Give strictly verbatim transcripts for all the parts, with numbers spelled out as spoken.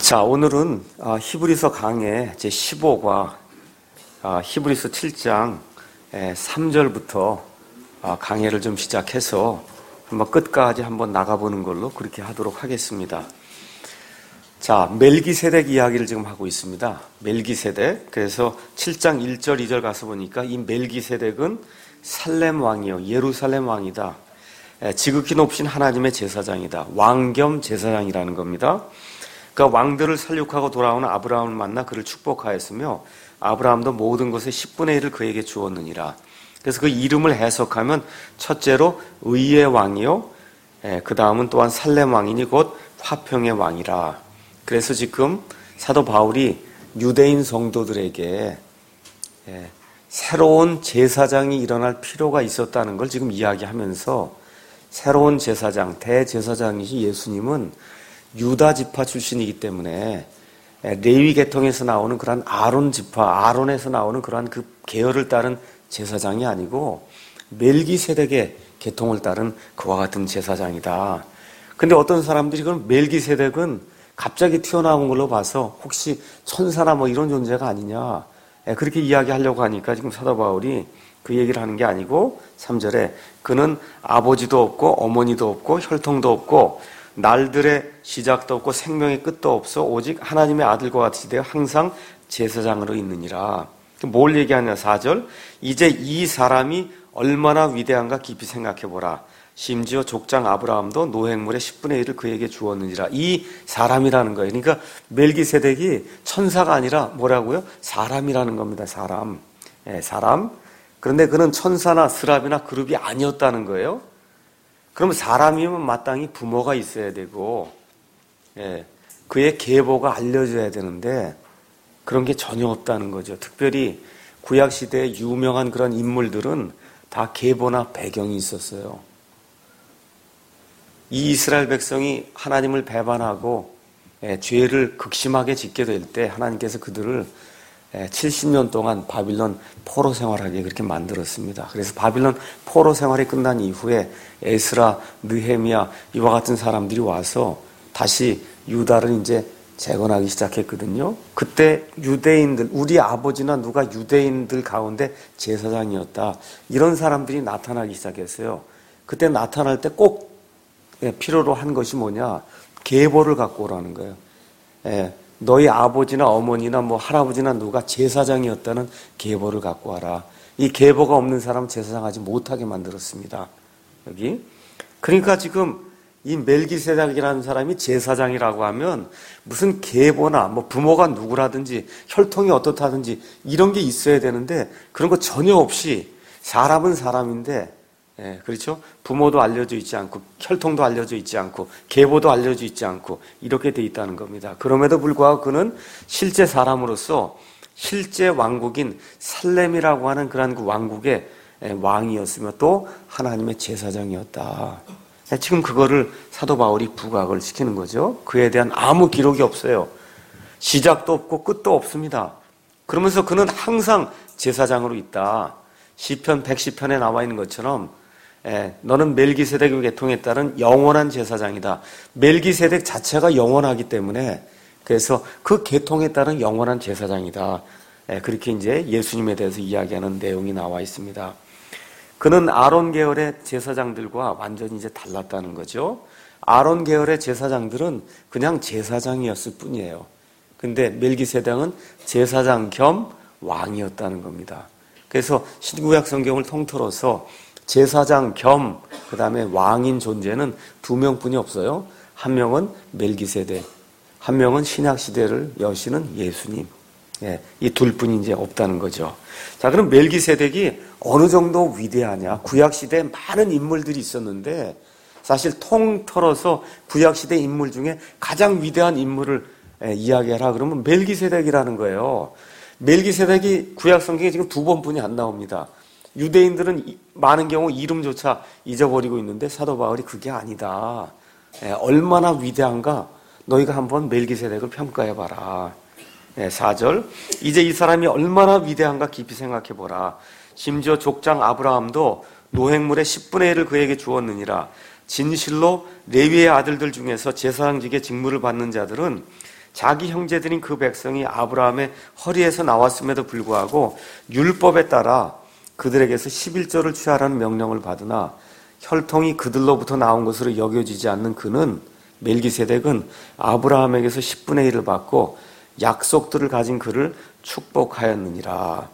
자, 오늘은 히브리서 강의 제십오 과 히브리서 칠 장 삼 절부터 강의를 좀 시작해서 한번 끝까지 한번 나가보는 걸로 그렇게 하도록 하겠습니다. 자, 멜기세덱 이야기를 지금 하고 있습니다. 멜기세덱. 그래서 칠 장 일 절 이 절 가서 보니까 이 멜기세덱은 살렘 왕이요, 예루살렘 왕이다. 지극히 높으신 하나님의 제사장이다. 왕 겸 제사장이라는 겁니다. 그러니까 왕들을 살육하고 돌아오는 아브라함을 만나 그를 축복하였으며 아브라함도 모든 것의 십분의 일을 그에게 주었느니라. 그래서 그 이름을 해석하면 첫째로 의의 왕이요, 그 다음은 또한 살렘 왕이니 곧 화평의 왕이라. 그래서 지금 사도 바울이 유대인 성도들에게 새로운 제사장이 일어날 필요가 있었다는 걸 지금 이야기하면서 새로운 제사장, 대제사장이신 예수님은 유다 지파 출신이기 때문에 레위 계통에서 나오는 그러한 아론 지파, 아론에서 나오는 그러한 그 계열을 따른 제사장이 아니고 멜기세덱의 계통을 따른 그와 같은 제사장이다. 근데 어떤 사람들이 그럼 멜기세덱은 갑자기 튀어나온 걸로 봐서 혹시 천사나 뭐 이런 존재가 아니냐, 그렇게 이야기하려고 하니까 지금 사도 바울이 그 얘기를 하는 게 아니고 삼 절에 그는 아버지도 없고 어머니도 없고 혈통도 없고 날들의 시작도 없고 생명의 끝도 없어 오직 하나님의 아들과 같이 되어 항상 제사장으로 있느니라. 뭘 얘기하냐, 사 절. 이제 이 사람이 얼마나 위대한가 깊이 생각해보라. 심지어 족장 아브라함도 노획물의 십분의 일을 그에게 주었느니라. 이 사람이라는 거예요. 그러니까 멜기세덱이 천사가 아니라 뭐라고요? 사람이라는 겁니다. 사람. 예, 사람. 그런데 그는 천사나 스랍이나 그룹이 아니었다는 거예요. 그러면 사람이면 마땅히 부모가 있어야 되고, 예, 그의 계보가 알려져야 되는데 그런 게 전혀 없다는 거죠. 특별히 구약시대의 유명한 그런 인물들은 다 계보나 배경이 있었어요. 이 이스라엘 백성이 하나님을 배반하고 예, 죄를 극심하게 짓게 될 때 하나님께서 그들을 칠십 년 동안 바빌론 포로 생활하게 그렇게 만들었습니다. 그래서 바빌론 포로 생활이 끝난 이후에 에스라, 느헤미야 이와 같은 사람들이 와서 다시 유다를 이제 재건하기 시작했거든요. 그때 유대인들, 우리 아버지나 누가 유대인들 가운데 제사장이었다, 이런 사람들이 나타나기 시작했어요. 그때 나타날 때 꼭 필요로 한 것이 뭐냐, 계보를 갖고 오라는 거예요. 예. 너희 아버지나 어머니나 뭐 할아버지나 누가 제사장이었다는 계보를 갖고 와라. 이 계보가 없는 사람은 제사장하지 못하게 만들었습니다. 여기. 그러니까 지금 이 멜기세덱이라는 사람이 제사장이라고 하면 무슨 계보나 뭐 부모가 누구라든지 혈통이 어떻다든지 이런 게 있어야 되는데 그런 거 전혀 없이 사람은 사람인데, 예, 그렇죠? 부모도 알려져 있지 않고 혈통도 알려져 있지 않고 계보도 알려져 있지 않고 이렇게 돼 있다는 겁니다. 그럼에도 불구하고 그는 실제 사람으로서 실제 왕국인 살렘이라고 하는 그런 그 왕국의 왕이었으며 또 하나님의 제사장이었다. 지금 그거를 사도 바울이 부각을 시키는 거죠. 그에 대한 아무 기록이 없어요. 시작도 없고 끝도 없습니다. 그러면서 그는 항상 제사장으로 있다. 시편 백십 편에 나와 있는 것처럼 예, 너는 멜기세덱의 계통에 따른 영원한 제사장이다. 멜기세덱 자체가 영원하기 때문에 그래서 그 계통에 따른 영원한 제사장이다. 예, 그렇게 이제 예수님에 대해서 이야기하는 내용이 나와 있습니다. 그는 아론 계열의 제사장들과 완전히 이제 달랐다는 거죠. 아론 계열의 제사장들은 그냥 제사장이었을 뿐이에요. 근데 멜기세덱은 제사장 겸 왕이었다는 겁니다. 그래서 신구약 성경을 통틀어서 제사장 겸 그 다음에 왕인 존재는 두 명뿐이 없어요. 한 명은 멜기세덱, 한 명은 신약시대를 여시는 예수님. 예, 이 둘뿐이 이제 없다는 거죠. 자, 그럼 멜기세덱이 어느 정도 위대하냐? 구약시대에 많은 인물들이 있었는데 사실 통틀어서 구약시대 인물 중에 가장 위대한 인물을 예, 이야기하라 그러면 멜기세덱이라는 거예요. 멜기세덱이 구약 성경에 지금 두 번뿐이 안 나옵니다. 유대인들은 많은 경우 이름조차 잊어버리고 있는데 사도 바울이 그게 아니다. 예, 얼마나 위대한가 너희가 한번 멜기세덱을 평가해봐라. 예, 사 절. 이제 이 사람이 얼마나 위대한가 깊이 생각해보라. 심지어 족장 아브라함도 노획물의 십분의 일을 그에게 주었느니라. 진실로 레위의 아들들 중에서 제사장직의 직무를 받는 자들은 자기 형제들인 그 백성이 아브라함의 허리에서 나왔음에도 불구하고 율법에 따라 그들에게서 십일조를 취하라는 명령을 받으나 혈통이 그들로부터 나온 것으로 여겨지지 않는 그는, 멜기세덱은 아브라함에게서 십분의 일을 받고 약속들을 가진 그를 축복하였느니라.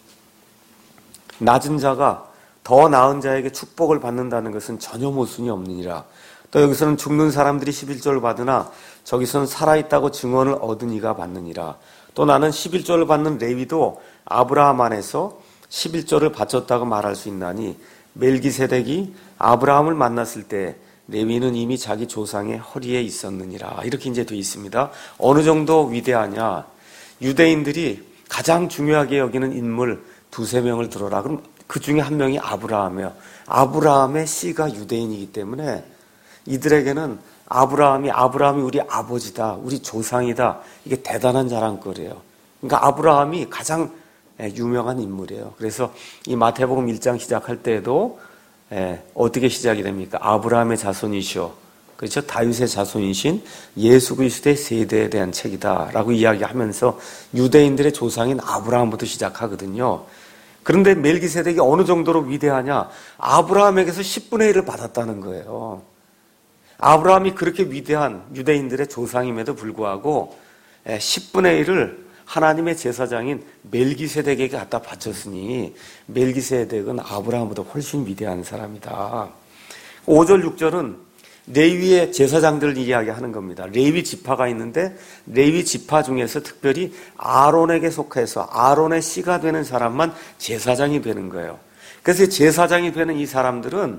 낮은 자가 더 나은 자에게 축복을 받는다는 것은 전혀 모순이 없느니라. 또 여기서는 죽는 사람들이 십일조를 받으나 저기서는 살아있다고 증언을 얻은 이가 받느니라. 또 나는 십일조를 받는 레위도 아브라함 안에서 십일조를 바쳤다고 말할 수 있나니 멜기세덱이 아브라함을 만났을 때 레위는 이미 자기 조상의 허리에 있었느니라. 이렇게 이제 되어 있습니다. 어느 정도 위대하냐? 유대인들이 가장 중요하게 여기는 인물 두세 명을 들어라. 그럼 그 중에 한 명이 아브라함이에요. 아브라함의 씨가 유대인이기 때문에 이들에게는 아브라함이 아브라함이 우리 아버지다, 우리 조상이다. 이게 대단한 자랑거리예요. 그러니까 아브라함이 가장 유명한 인물이에요. 그래서 이 마태복음 일 장 시작할 때에도 예, 어떻게 시작이 됩니까? 아브라함의 자손이시오. 그렇죠? 다윗의 자손이신 예수 그리스도의 세대에 대한 책이다라고 이야기하면서 유대인들의 조상인 아브라함부터 시작하거든요. 그런데 멜기세덱이 어느 정도로 위대하냐? 아브라함에게서 십분의 일을 받았다는 거예요. 아브라함이 그렇게 위대한 유대인들의 조상임에도 불구하고 십분의 일을 하나님의 제사장인 멜기세덱에게 갖다 바쳤으니 멜기세덱은 아브라함보다 훨씬 위대한 사람이다. 오 절 육 절은 레위의 제사장들을 이야기하는 겁니다. 레위 지파가 있는데 레위 지파 중에서 특별히 아론에게 속해서 아론의 씨가 되는 사람만 제사장이 되는 거예요. 그래서 제사장이 되는 이 사람들은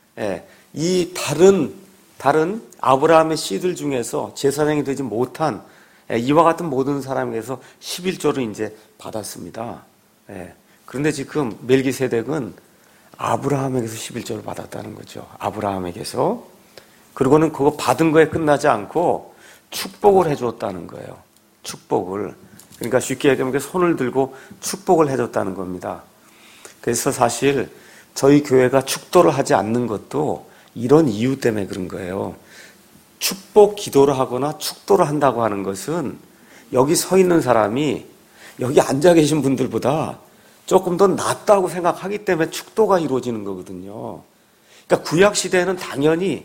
이 다른 다른 아브라함의 씨들 중에서 제사장이 되지 못한 이와 같은 모든 사람에게서 십일조를 이제 받았습니다. 그런데 지금 멜기세덱은 아브라함에게서 십일조를 받았다는 거죠. 아브라함에게서. 그리고는 그거 받은 거에 끝나지 않고 축복을 해줬다는 거예요. 축복을. 그러니까 쉽게 얘기하면 손을 들고 축복을 해줬다는 겁니다. 그래서 사실 저희 교회가 축도를 하지 않는 것도 이런 이유 때문에 그런 거예요. 축복 기도를 하거나 축도를 한다고 하는 것은 여기 서 있는 사람이 여기 앉아 계신 분들보다 조금 더 낫다고 생각하기 때문에 축도가 이루어지는 거거든요. 그러니까 구약시대에는 당연히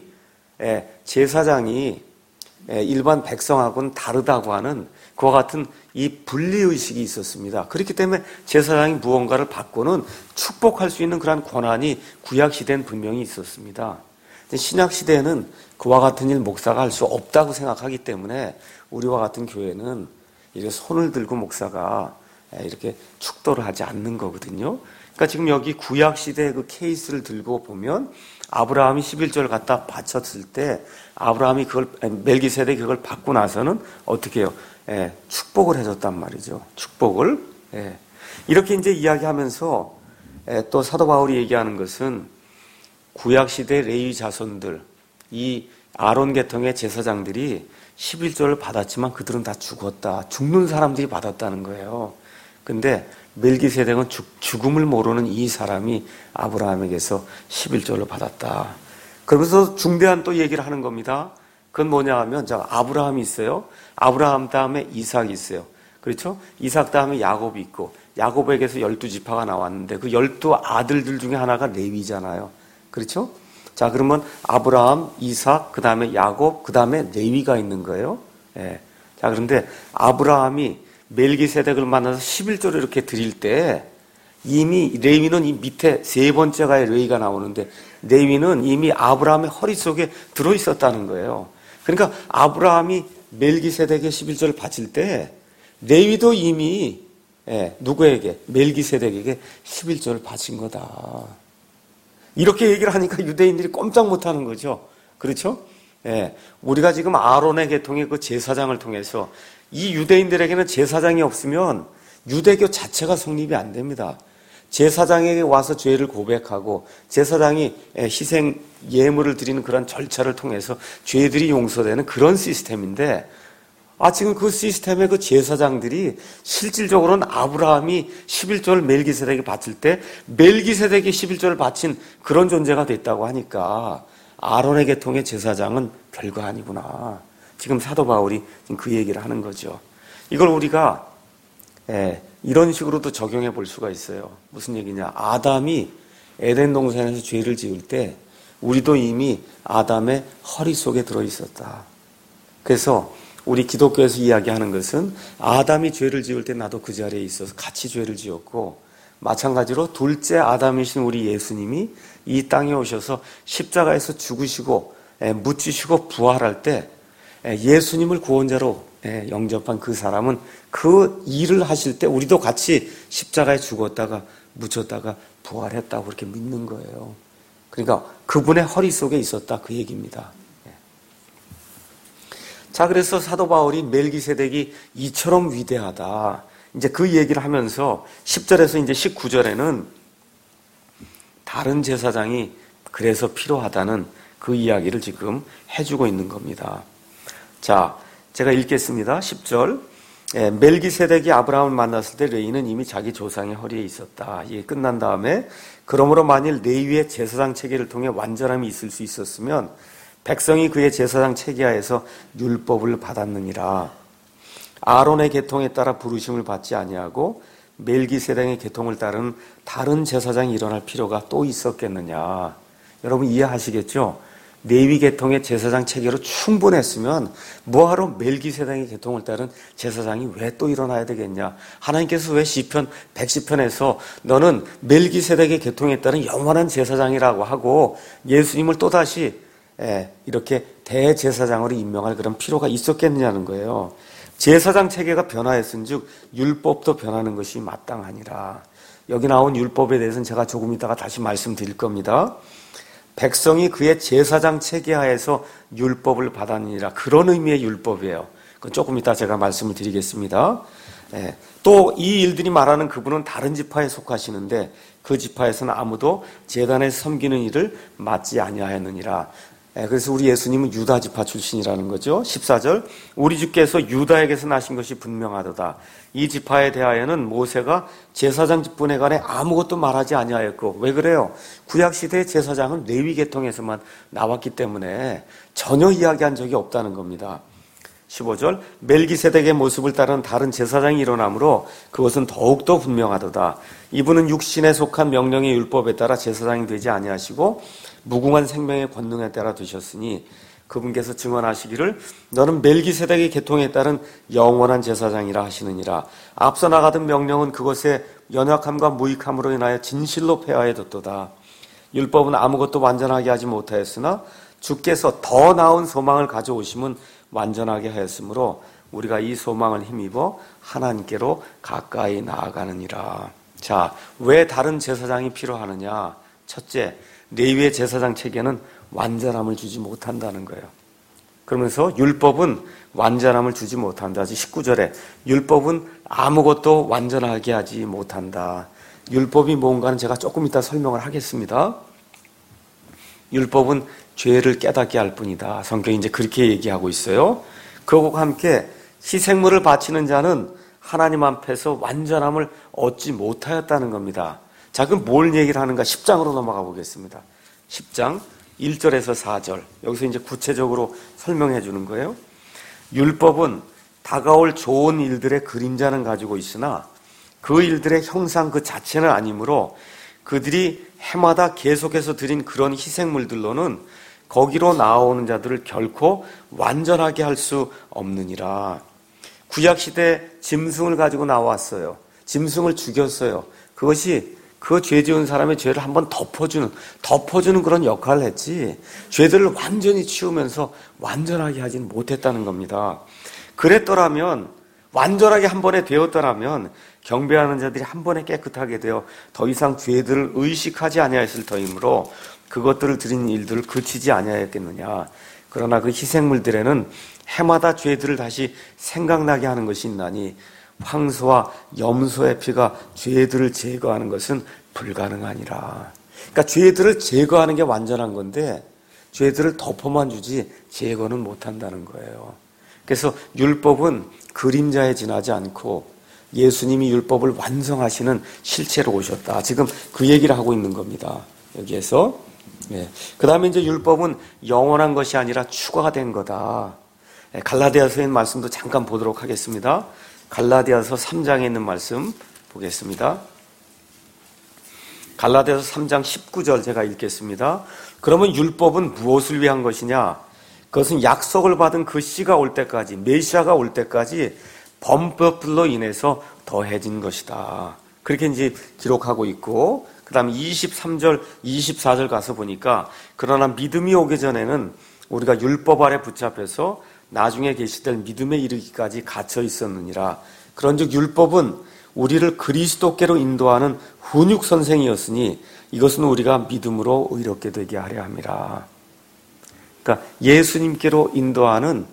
제사장이 일반 백성하고는 다르다고 하는 그와 같은 이 분리의식이 있었습니다. 그렇기 때문에 제사장이 무언가를 받고는 축복할 수 있는 그런 권한이 구약시대엔 분명히 있었습니다. 신약시대에는 그와 같은 일 목사가 할 수 없다고 생각하기 때문에 우리와 같은 교회는 이렇게 손을 들고 목사가 이렇게 축도를 하지 않는 거거든요. 그러니까 지금 여기 구약시대의 그 케이스를 들고 보면 아브라함이 십일조를 갖다 바쳤을 때 아브라함이 그걸, 멜기세덱이 그걸 받고 나서는 어떻게 해요? 예, 축복을 해줬단 말이죠. 축복을. 예. 이렇게 이제 이야기하면서 예, 또 사도 바울이 얘기하는 것은 구약시대 레위 자손들, 이 아론 계통의 제사장들이 십일조를 받았지만 그들은 다 죽었다. 죽는 사람들이 받았다는 거예요. 근데 멜기세덱은 죽음을 모르는 이 사람이 아브라함에게서 십일조를 받았다. 그러면서 중대한 또 얘기를 하는 겁니다. 그건 뭐냐 하면, 자, 아브라함이 있어요. 아브라함 다음에 이삭이 있어요. 그렇죠? 이삭 다음에 야곱이 있고, 야곱에게서 열두 지파가 나왔는데 그 열두 아들들 중에 하나가 레위잖아요. 그렇죠? 자, 그러면 아브라함, 이삭, 그 다음에 야곱, 그 다음에 레위가 있는 거예요. 예. 자, 그런데 아브라함이 멜기세덱을 만나서 십일조를 이렇게 드릴 때 이미 레위는 이 밑에 세 번째가 레위가 나오는데 레위는 이미 아브라함의 허리 속에 들어있었다는 거예요. 그러니까 아브라함이 멜기세덱의 십일조를 바칠 때 레위도 이미 예, 누구에게? 멜기세덱에게 십일조를 바친 거다. 이렇게 얘기를 하니까 유대인들이 꼼짝 못하는 거죠. 그렇죠? 예, 우리가 지금 아론의 계통의 그 제사장을 통해서 이 유대인들에게는 제사장이 없으면 유대교 자체가 성립이 안 됩니다. 제사장에게 와서 죄를 고백하고 제사장이 희생 예물을 드리는 그런 절차를 통해서 죄들이 용서되는 그런 시스템인데, 아, 지금 그 시스템의 그 제사장들이 실질적으로는 아브라함이 십일조를 멜기세덱에게 바칠 때 멜기세덱이 십일조를 바친 그런 존재가 됐다고 하니까 아론의 계통의 제사장은 별거 아니구나. 지금 사도 바울이 지금 그 얘기를 하는 거죠. 이걸 우리가 예, 이런 식으로도 적용해 볼 수가 있어요. 무슨 얘기냐? 아담이 에덴 동산에서 죄를 지을 때 우리도 이미 아담의 허리 속에 들어 있었다. 그래서 우리 기독교에서 이야기하는 것은 아담이 죄를 지을 때 나도 그 자리에 있어서 같이 죄를 지었고, 마찬가지로 둘째 아담이신 우리 예수님이 이 땅에 오셔서 십자가에서 죽으시고 묻히시고 부활할 때 예수님을 구원자로 영접한 그 사람은 그 일을 하실 때 우리도 같이 십자가에 죽었다가 묻혔다가 부활했다고 그렇게 믿는 거예요. 그러니까 그분의 허리 속에 있었다, 그 얘기입니다. 자, 그래서 사도 바울이 멜기세덱이 이처럼 위대하다, 이제 그 얘기를 하면서 십 절에서 이제 십구 절에는 다른 제사장이 그래서 필요하다는 그 이야기를 지금 해주고 있는 겁니다. 자, 제가 읽겠습니다. 십 절. 예, 멜기세덱이 아브라함을 만났을 때 레위는 이미 자기 조상의 허리에 있었다. 이게 끝난 다음에 그러므로 만일 레위의 제사장 체계를 통해 완전함이 있을 수 있었으면 백성이 그의 제사장 체계하에서 율법을 받았느니라. 아론의 계통에 따라 부르심을 받지 아니하고 멜기세덱의 계통을 따른 다른 제사장이 일어날 필요가 또 있었겠느냐. 여러분 이해하시겠죠? 레위 계통의 제사장 체계로 충분했으면 뭐하러 멜기세덱의 계통을 따른 제사장이 왜 또 일어나야 되겠냐. 하나님께서 왜 시편 백십 편에서 너는 멜기세덱의 계통에 따른 영원한 제사장이라고 하고 예수님을 또다시 이렇게 대제사장으로 임명할 그런 필요가 있었겠느냐는 거예요. 제사장 체계가 변화했은즉 율법도 변하는 것이 마땅하니라. 여기 나온 율법에 대해서는 제가 조금 이따가 다시 말씀드릴 겁니다. 백성이 그의 제사장 체계하에서 율법을 받았느니라, 그런 의미의 율법이에요. 그건 조금 이따 제가 말씀을 드리겠습니다. 예. 또 이 일들이 말하는 그분은 다른 지파에 속하시는데 그 지파에서는 아무도 제단에서 섬기는 일을 맡지 아니하였느니라. 그래서 우리 예수님은 유다 지파 출신이라는 거죠. 십사 절. 우리 주께서 유다에게서 나신 것이 분명하도다. 이 지파에 대하여는 모세가 제사장 직분에 관해 아무것도 말하지 아니하였고, 왜 그래요? 구약시대의 제사장은 레위 계통에서만 나왔기 때문에 전혀 이야기한 적이 없다는 겁니다. 십오 절. 멜기세덱의 모습을 따른 다른 제사장이 일어나므로 그것은 더욱더 분명하도다. 이분은 육신에 속한 명령의 율법에 따라 제사장이 되지 아니하시고 무궁한 생명의 권능에 따라 되셨으니 그분께서 증언하시기를 너는 멜기세덱의 계통에 따른 영원한 제사장이라 하시느니라. 앞서 나가던 명령은 그것의 연약함과 무익함으로 인하여 진실로 폐하여졌도다. 율법은 아무것도 완전하게 하지 못하였으나 주께서 더 나은 소망을 가져오심은 완전하게 하였으므로 우리가 이 소망을 힘입어 하나님께로 가까이 나아가느니라. 자, 왜 다른 제사장이 필요하느냐? 첫째, 레위의 제사장 체계는 완전함을 주지 못한다는 거예요. 그러면서 율법은 완전함을 주지 못한다. 십구 절에 율법은 아무것도 완전하게 하지 못한다. 율법이 뭔가는 제가 조금 이따 설명을 하겠습니다. 율법은 죄를 깨닫게 할 뿐이다. 성경이 이제 그렇게 얘기하고 있어요. 그것과 함께 희생물을 바치는 자는 하나님 앞에서 완전함을 얻지 못하였다는 겁니다. 자, 그럼 뭘 얘기를 하는가? 십 장으로 넘어가 보겠습니다. 십 장 일 절에서 사 절. 여기서 이제 구체적으로 설명해 주는 거예요. 율법은 다가올 좋은 일들의 그림자는 가지고 있으나 그 일들의 형상 그 자체는 아니므로 그들이 해마다 계속해서 드린 그런 희생물들로는 거기로 나오는 자들을 결코 완전하게 할 수 없느니라. 구약시대 짐승을 가지고 나왔어요. 짐승을 죽였어요. 그것이 그 죄 지은 사람의 죄를 한번 덮어주는, 덮어주는 그런 역할을 했지, 죄들을 완전히 치우면서 완전하게 하지는 못했다는 겁니다. 그랬더라면, 완전하게 한 번에 되었더라면, 경배하는 자들이 한 번에 깨끗하게 되어 더 이상 죄들을 의식하지 아니하였을 터이므로 그것들을 드린 일들을 그치지 아니하였겠느냐. 그러나 그 희생물들에는 해마다 죄들을 다시 생각나게 하는 것이 있나니 황소와 염소의 피가 죄들을 제거하는 것은 불가능하니라. 그러니까 죄들을 제거하는 게 완전한 건데 죄들을 덮어만 주지 제거는 못한다는 거예요. 그래서 율법은 그림자에 지나지 않고 예수님이 율법을 완성하시는 실체로 오셨다. 지금 그 얘기를 하고 있는 겁니다. 여기에서. 예. 그 다음에 이제 율법은 영원한 것이 아니라 추가된 거다. 갈라디아서에 있는 말씀도 잠깐 보도록 하겠습니다. 갈라디아서 삼 장에 있는 말씀 보겠습니다. 갈라디아서 삼 장 십구 절 제가 읽겠습니다. 그러면 율법은 무엇을 위한 것이냐? 그것은 약속을 받은 그 씨가 올 때까지, 메시아가 올 때까지 범법들로 인해서 더해진 것이다. 그렇게 이제 기록하고 있고, 그 다음에 이십삼 절, 이십사 절 가서 보니까 그러나 믿음이 오기 전에는 우리가 율법 아래 붙잡혀서 나중에 계시될 믿음에 이르기까지 갇혀 있었느니라. 그런즉 율법은 우리를 그리스도께로 인도하는 훈육 선생이었으니 이것은 우리가 믿음으로 의롭게 되게 하려 함이라. 그러니까 예수님께로 인도하는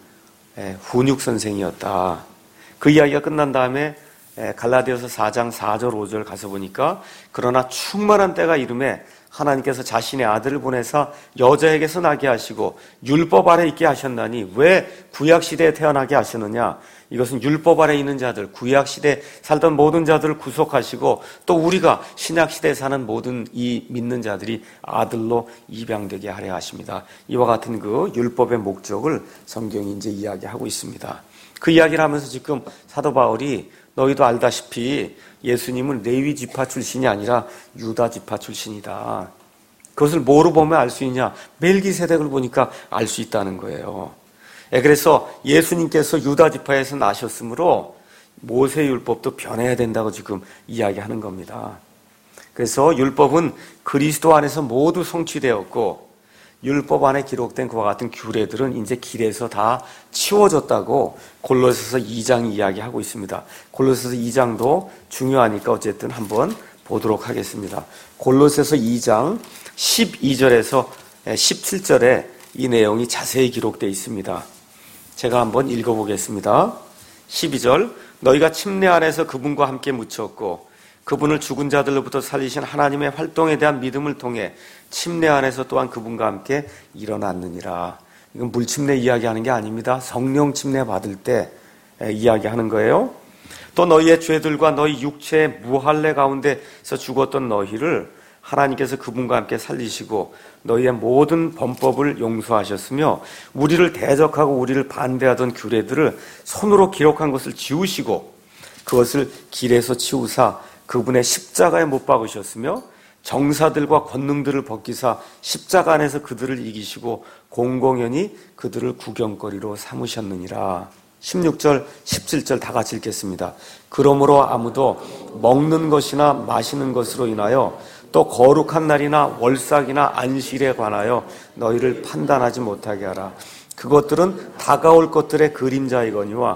훈육 선생이었다. 그 이야기가 끝난 다음에 갈라디아서 사 장 사 절 오 절 가서 보니까 그러나 충만한 때가 이름에 하나님께서 자신의 아들을 보내사 여자에게서 나게 하시고 율법 아래 있게 하셨나니 왜 구약시대에 태어나게 하셨느냐? 이것은 율법 아래 있는 자들, 구약시대에 살던 모든 자들을 구속하시고 또 우리가 신약시대에 사는 모든 이 믿는 자들이 아들로 입양되게 하려 하십니다. 이와 같은 그 율법의 목적을 성경이 이제 이야기하고 있습니다. 그 이야기를 하면서 지금 사도 바울이 너희도 알다시피 예수님은 레위 지파 출신이 아니라 유다 지파 출신이다. 그것을 뭐로 보면 알 수 있냐? 멜기세덱을 보니까 알 수 있다는 거예요. 그래서 예수님께서 유다 지파에서 나셨으므로 모세 율법도 변해야 된다고 지금 이야기하는 겁니다. 그래서 율법은 그리스도 안에서 모두 성취되었고 율법 안에 기록된 그와 같은 규례들은 이제 길에서 다 치워졌다고 골로새서 이 장이 이야기하고 있습니다. 골로새서 이 장도 중요하니까 어쨌든 한번 보도록 하겠습니다. 골로새서 이 장 십이 절에서 십칠 절에 이 내용이 자세히 기록되어 있습니다. 제가 한번 읽어보겠습니다. 십이 절 너희가 침례 안에서 그분과 함께 묻혔고 그분을 죽은 자들로부터 살리신 하나님의 활동에 대한 믿음을 통해 침례 안에서 또한 그분과 함께 일어났느니라. 이건 물침례 이야기하는 게 아닙니다. 성령 침례 받을 때 이야기하는 거예요. 또 너희의 죄들과 너희 육체의 무할례 가운데서 죽었던 너희를 하나님께서 그분과 함께 살리시고 너희의 모든 범법을 용서하셨으며 우리를 대적하고 우리를 반대하던 규례들을 손으로 기록한 것을 지우시고 그것을 길에서 치우사 그분의 십자가에 못 박으셨으며 정사들과 권능들을 벗기사 십자가 안에서 그들을 이기시고 공공연히 그들을 구경거리로 삼으셨느니라. 십육 절, 십칠 절 다 같이 읽겠습니다. 그러므로 아무도 먹는 것이나 마시는 것으로 인하여 또 거룩한 날이나 월삭이나 안식일에 관하여 너희를 판단하지 못하게 하라. 그것들은 다가올 것들의 그림자이거니와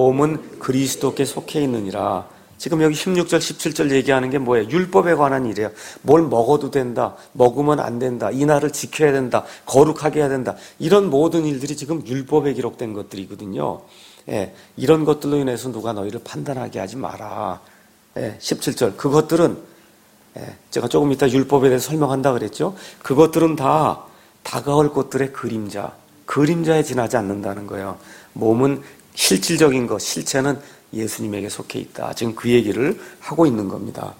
몸은 그리스도께 속해 있느니라. 지금 여기 십육 절, 십칠 절 얘기하는 게 뭐예요? 율법에 관한 일이에요. 뭘 먹어도 된다, 먹으면 안 된다, 이 날을 지켜야 된다, 거룩하게 해야 된다. 이런 모든 일들이 지금 율법에 기록된 것들이거든요. 예, 이런 것들로 인해서 누가 너희를 판단하게 하지 마라. 예, 십칠 절 그것들은 예, 제가 조금 이따 율법에 대해서 설명한다 그랬죠. 그것들은 다 다가올 것들의 그림자, 그림자에 지나지 않는다는 거예요. 몸은 실질적인 것, 실체는 예수님에게 속해 있다. 지금 그 얘기를 하고 있는 겁니다.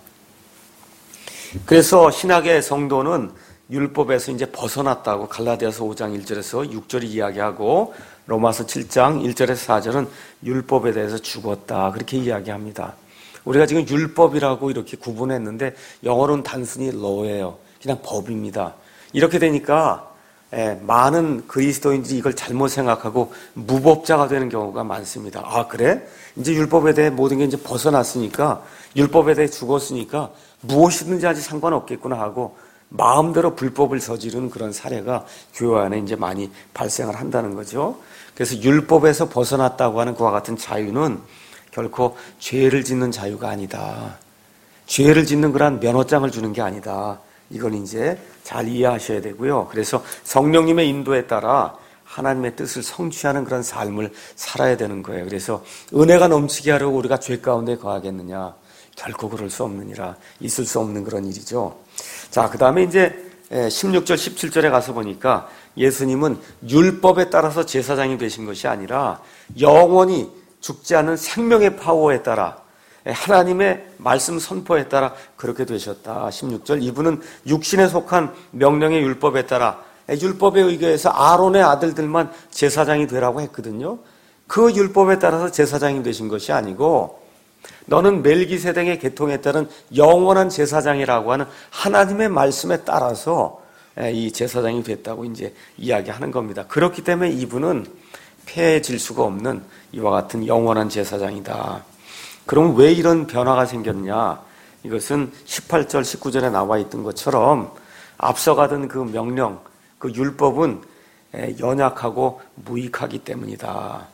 그래서 신약의 성도는 율법에서 이제 벗어났다고 갈라디아서 오 장 일 절에서 육 절이 이야기하고 로마서 칠 장 일 절에서 사 절은 율법에 대해서 죽었다. 그렇게 이야기합니다. 우리가 지금 율법이라고 이렇게 구분했는데 영어로는 단순히 law예요. 그냥 법입니다. 이렇게 되니까 예, 많은 그리스도인들이 이걸 잘못 생각하고 무법자가 되는 경우가 많습니다. 아, 그래? 이제 율법에 대해 모든 게 이제 벗어났으니까, 율법에 대해 죽었으니까 무엇이든지 하지 상관없겠구나 하고 마음대로 불법을 저지르는 그런 사례가 교회 안에 이제 많이 발생을 한다는 거죠. 그래서 율법에서 벗어났다고 하는 그와 같은 자유는 결코 죄를 짓는 자유가 아니다. 죄를 짓는 그런 면허장을 주는 게 아니다. 이건 이제 잘 이해하셔야 되고요. 그래서 성령님의 인도에 따라 하나님의 뜻을 성취하는 그런 삶을 살아야 되는 거예요. 그래서 은혜가 넘치게 하려고 우리가 죄 가운데 거하겠느냐? 결코 그럴 수 없느니라. 있을 수 없는 그런 일이죠. 자, 그 다음에 이제 십육 절, 십칠 절에 가서 보니까 예수님은 율법에 따라서 제사장이 되신 것이 아니라 영원히 죽지 않는 생명의 파워에 따라 하나님의 말씀 선포에 따라 그렇게 되셨다. 십육 절 이분은 육신에 속한 명령의 율법에 따라 율법에 의거해서 아론의 아들들만 제사장이 되라고 했거든요. 그 율법에 따라서 제사장이 되신 것이 아니고 너는 멜기세덱의 계통에 따른 영원한 제사장이라고 하는 하나님의 말씀에 따라서 이 제사장이 됐다고 이제 이야기하는 겁니다. 그렇기 때문에 이분은 폐해질 수가 없는 이와 같은 영원한 제사장이다. 그럼 왜 이런 변화가 생겼냐? 이것은 십팔 절, 십구 절에 나와 있던 것처럼 앞서가던 그 명령, 그 율법은 연약하고 무익하기 때문이다.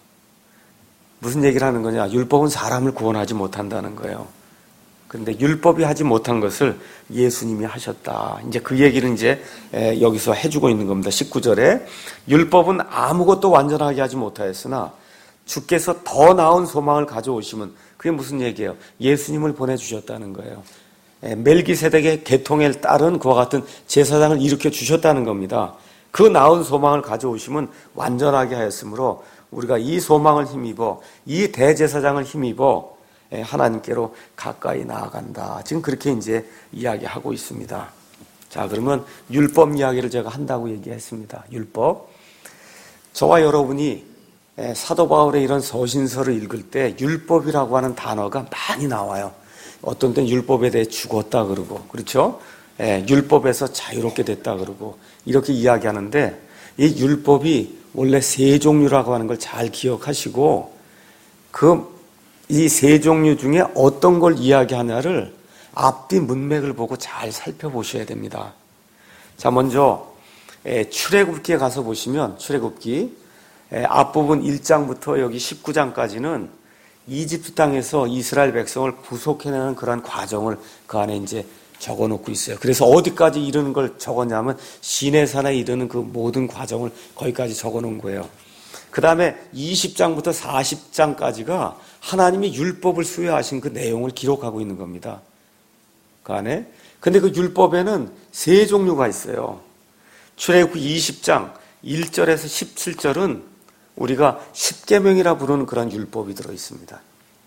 무슨 얘기를 하는 거냐? 율법은 사람을 구원하지 못한다는 거예요. 그런데 율법이 하지 못한 것을 예수님이 하셨다. 이제 그 얘기를 이제 여기서 해주고 있는 겁니다. 십구 절에 율법은 아무것도 완전하게 하지 못하였으나 주께서 더 나은 소망을 가져오시면, 그게 무슨 얘기예요? 예수님을 보내주셨다는 거예요. 멜기세덱의 계통에 따른 그와 같은 제사장을 일으켜 주셨다는 겁니다. 그 나은 소망을 가져오시면 완전하게 하였으므로 우리가 이 소망을 힘입어, 이 대제사장을 힘입어 하나님께로 가까이 나아간다. 지금 그렇게 이제 이야기하고 있습니다. 자, 그러면 율법 이야기를 제가 한다고 얘기했습니다. 율법. 저와 여러분이 사도 바울의 이런 서신서를 읽을 때 율법이라고 하는 단어가 많이 나와요. 어떤 때는 율법에 대해 죽었다 그러고, 그렇죠? 예, 율법에서 자유롭게 됐다 그러고 이렇게 이야기하는데, 이 율법이 원래 세 종류라고 하는 걸 잘 기억하시고 그 이 세 종류 중에 어떤 걸 이야기하냐를 앞뒤 문맥을 보고 잘 살펴보셔야 됩니다. 자, 먼저 출애굽기에 가서 보시면 출애굽기 앞부분 일 장부터 여기 십구 장까지는 이집트 땅에서 이스라엘 백성을 구속해내는 그런 과정을 그 안에 이제 적어놓고 있어요. 그래서 어디까지 이르는 걸 적었냐면 시내산에 이르는 그 모든 과정을 거기까지 적어놓은 거예요. 그 다음에 이십 장부터 사십 장까지가 하나님이 율법을 수여하신 그 내용을 기록하고 있는 겁니다. 그 안에. 근데 그 율법에는 세 종류가 있어요. 출애굽기 이십 장 일 절에서 십칠 절은 우리가 십계명이라 부르는 그런 율법이 들어있습니다.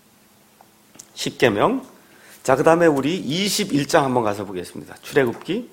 십계명. 자, 그 다음에 우리 이십일 장 한번 가서 보겠습니다. 출애굽기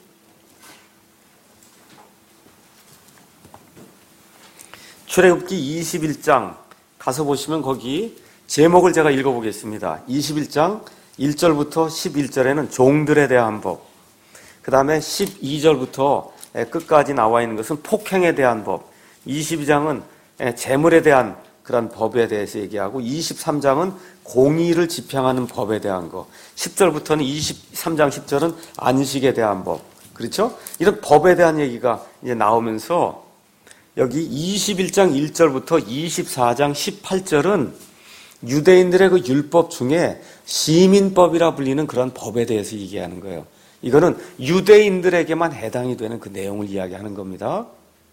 출애굽기 이십일 장 가서 보시면 거기 제목을 제가 읽어보겠습니다. 이십일 장 일 절부터 십일 절에는 종들에 대한 법, 그 다음에 십이 절부터 끝까지 나와 있는 것은 폭행에 대한 법, 이십이 장은 재물에 대한 그런 법에 대해서 얘기하고, 이십삼 장은 공의를 지평하는 법에 대한 거, 십 절부터는 이십삼 장 십 절은 안식에 대한 법, 그렇죠? 이런 법에 대한 얘기가 이제 나오면서 여기 이십일 장 일 절부터 이십사 장 십팔 절은 유대인들의 그 율법 중에 시민법이라 불리는 그런 법에 대해서 얘기하는 거예요. 이거는 유대인들에게만 해당이 되는 그 내용을 이야기하는 겁니다.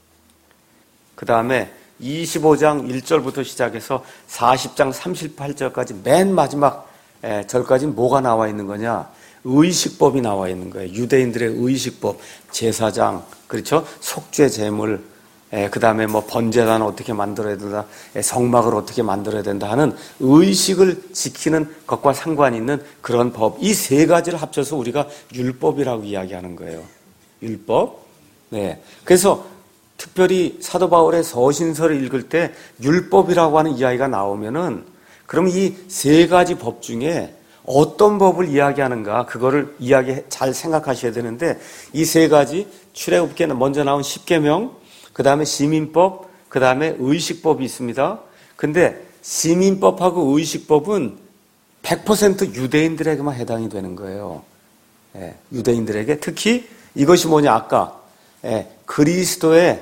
그 다음에 이십오 장 일 절부터 시작해서 사십 장 삼십팔 절까지 맨 마지막 절까지 뭐가 나와 있는 거냐? 의식법이 나와 있는 거예요. 유대인들의 의식법, 제사장, 그렇죠? 속죄 제물, 그 다음에 뭐 번제단을 어떻게 만들어야 된다, 성막을 어떻게 만들어야 된다 하는 의식을 지키는 것과 상관이 있는 그런 법, 이 세 가지를 합쳐서 우리가 율법이라고 이야기하는 거예요. 율법. 네. 그래서 특별히 사도 바울의 서신서를 읽을 때 율법이라고 하는 이야기가 나오면은, 그럼 이 세 가지 법 중에 어떤 법을 이야기하는가, 그거를 이야기 잘 생각하셔야 되는데, 이 세 가지 출애굽기에는 먼저 나온 십계명, 그 다음에 시민법, 그 다음에 의식법이 있습니다. 근데 시민법하고 의식법은 백 퍼센트 유대인들에게만 해당이 되는 거예요. 예, 유대인들에게. 특히 이것이 뭐냐, 아까 예, 그리스도의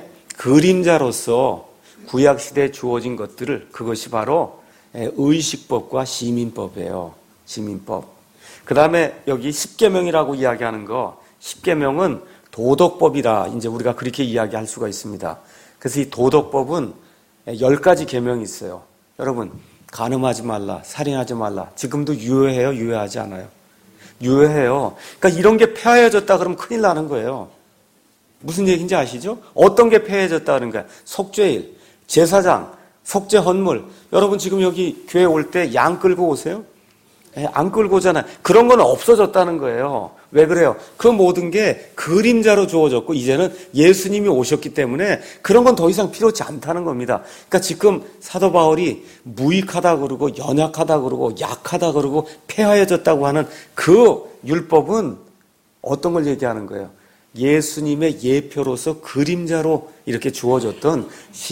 그림자로서 구약시대에 주어진 것들을, 그것이 바로 예, 의식법과 시민법이에요. 시민법. 그 다음에 여기 십계명이라고 이야기하는 거, 십계명은 도덕법이다. 이제 우리가 그렇게 이야기할 수가 있습니다. 그래서 이 도덕법은 열 가지 계명이 있어요. 여러분, 간음하지 말라, 살인하지 말라. 지금도 유효해요? 유효하지 않아요? 유효해요. 그러니까 이런 게 폐하여졌다 그러면 큰일 나는 거예요. 무슨 얘기인지 아시죠? 어떤 게 폐해졌다 그런 거야? 속죄일, 제사장, 속죄 헌물. 여러분 지금 여기 교회 올 때 양 끌고 오세요? 안 끌고잖아요. 그런 건 없어졌다는 거예요. 왜 그래요? 그 모든 게 그림자로 주어졌고 이제는 예수님이 오셨기 때문에 그런 건 더 이상 필요치 않다는 겁니다. 그러니까 지금 사도 바울이 무익하다 그러고 연약하다 그러고 약하다 그러고 폐하여졌다고 하는 그 율법은 어떤 걸 얘기하는 거예요? 예수님의 예표로서 그림자로 이렇게 주어졌던